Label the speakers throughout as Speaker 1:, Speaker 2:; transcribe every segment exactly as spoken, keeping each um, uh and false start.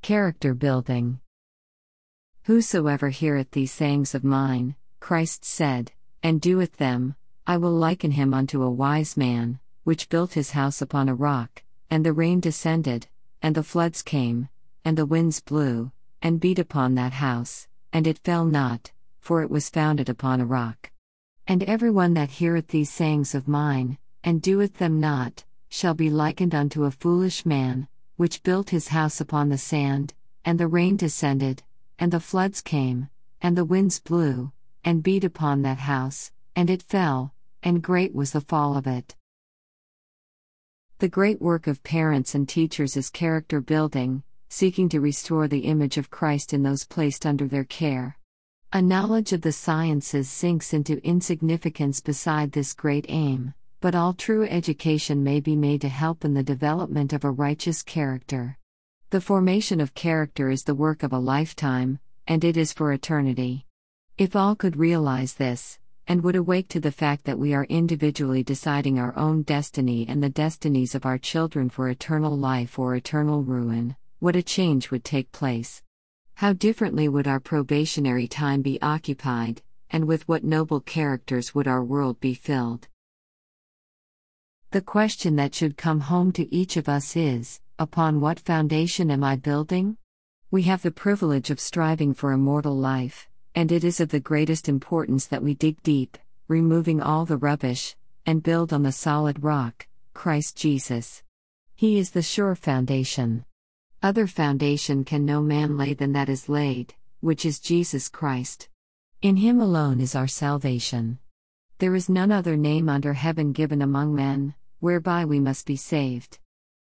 Speaker 1: Character building. Whosoever heareth these sayings of mine, Christ said, and doeth them, I will liken him unto a wise man, which built his house upon a rock, and the rain descended, and the floods came, and the winds blew, and beat upon that house, and it fell not, for it was founded upon a rock. And every one that heareth these sayings of mine, and doeth them not, shall be likened unto a foolish man, which built his house upon the sand, and the rain descended, and the floods came, and the winds blew, and beat upon that house, and it fell, and great was the fall of it. The great work of parents and teachers is character building, seeking to restore the image of Christ in those placed under their care. A knowledge of the sciences sinks into insignificance beside this great aim, but all true education may be made to help in the development of a righteous character. The formation of character is the work of a lifetime, and it is for eternity. If all could realize this, and would awake to the fact that we are individually deciding our own destiny and the destinies of our children for eternal life or eternal ruin, what a change would take place. How differently would our probationary time be occupied, and with what noble characters would our world be filled? The question that should come home to each of us is, upon what foundation am I building? We have the privilege of striving for immortal life, and it is of the greatest importance that we dig deep, removing all the rubbish, and build on the solid rock, Christ Jesus. He is the sure foundation. Other foundation can no man lay than that is laid, which is Jesus Christ. In him alone is our salvation. There is none other name under heaven given among men, whereby we must be saved.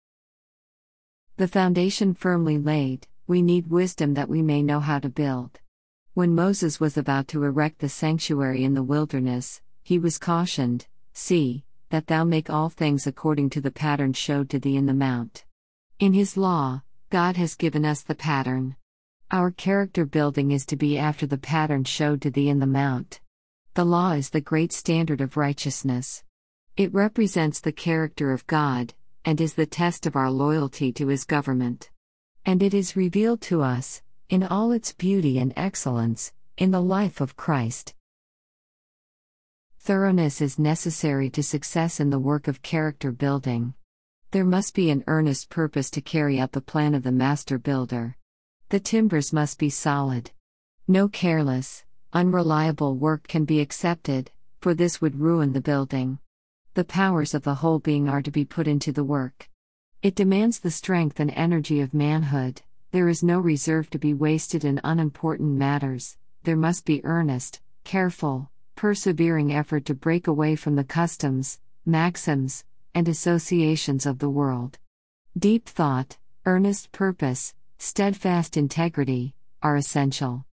Speaker 1: The foundation firmly laid, we need wisdom that we may know how to build. When Moses was about to erect the sanctuary in the wilderness, he was cautioned, See, that thou make all things according to the pattern showed to thee in the mount. In his law, God has given us the pattern. Our character building is to be after the pattern showed to thee in the mount. The law is the great standard of righteousness. It represents the character of God, and is the test of our loyalty to his government. And it is revealed to us, in all its beauty and excellence, in the life of Christ. Thoroughness is necessary to success in the work of character building. There must be an earnest purpose to carry out the plan of the master builder. The timbers must be solid. No careless, unreliable work can be accepted, for this would ruin the building. The powers of the whole being are to be put into the work. It demands the strength and energy of manhood. There is no reserve to be wasted in unimportant matters. There must be earnest, careful, persevering effort to break away from the customs, maxims, and associations of the world. Deep thought, earnest purpose, steadfast integrity, are essential.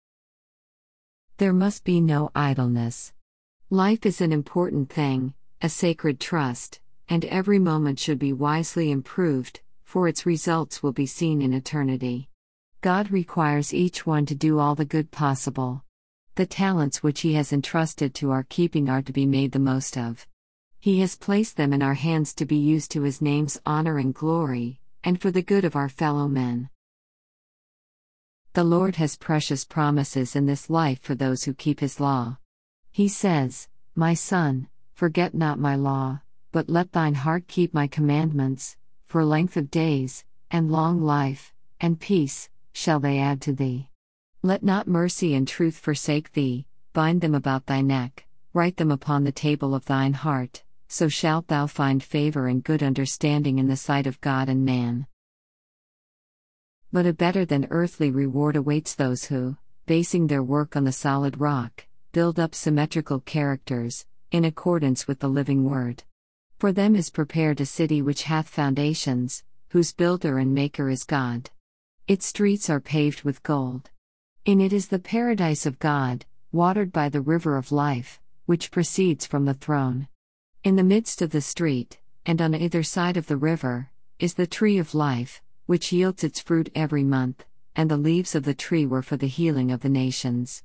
Speaker 1: There must be no idleness. Life is an important thing, a sacred trust, and every moment should be wisely improved, for its results will be seen in eternity. God requires each one to do all the good possible. The talents which he has entrusted to our keeping are to be made the most of. He has placed them in our hands to be used to his name's honor and glory, and for the good of our fellow men. The Lord has precious promises in this life for those who keep his law. He says, My son, forget not my law, but let thine heart keep my commandments, for length of days, and long life, and peace, shall they add to thee. Let not mercy and truth forsake thee, bind them about thy neck, write them upon the table of thine heart, so shalt thou find favor and good understanding in the sight of God and man. But a better than earthly reward awaits those who, basing their work on the solid rock, build up symmetrical characters, in accordance with the living word. For them is prepared a city which hath foundations, whose builder and maker is God. Its streets are paved with gold. In it is the paradise of God, watered by the river of life, which proceeds from the throne. In the midst of the street, and on either side of the river, is the tree of life, which yields its fruit every month, and the leaves of the tree were for the healing of the nations.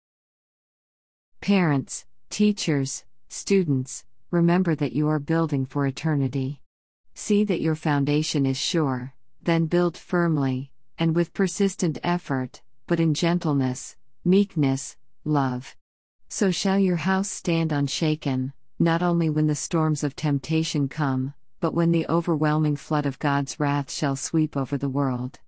Speaker 1: Parents, teachers, students, remember that you are building for eternity. See that your foundation is sure, then build firmly, and with persistent effort, but in gentleness, meekness, love. So shall your house stand unshaken, not only when the storms of temptation come, but when the overwhelming flood of God's wrath shall sweep over the world.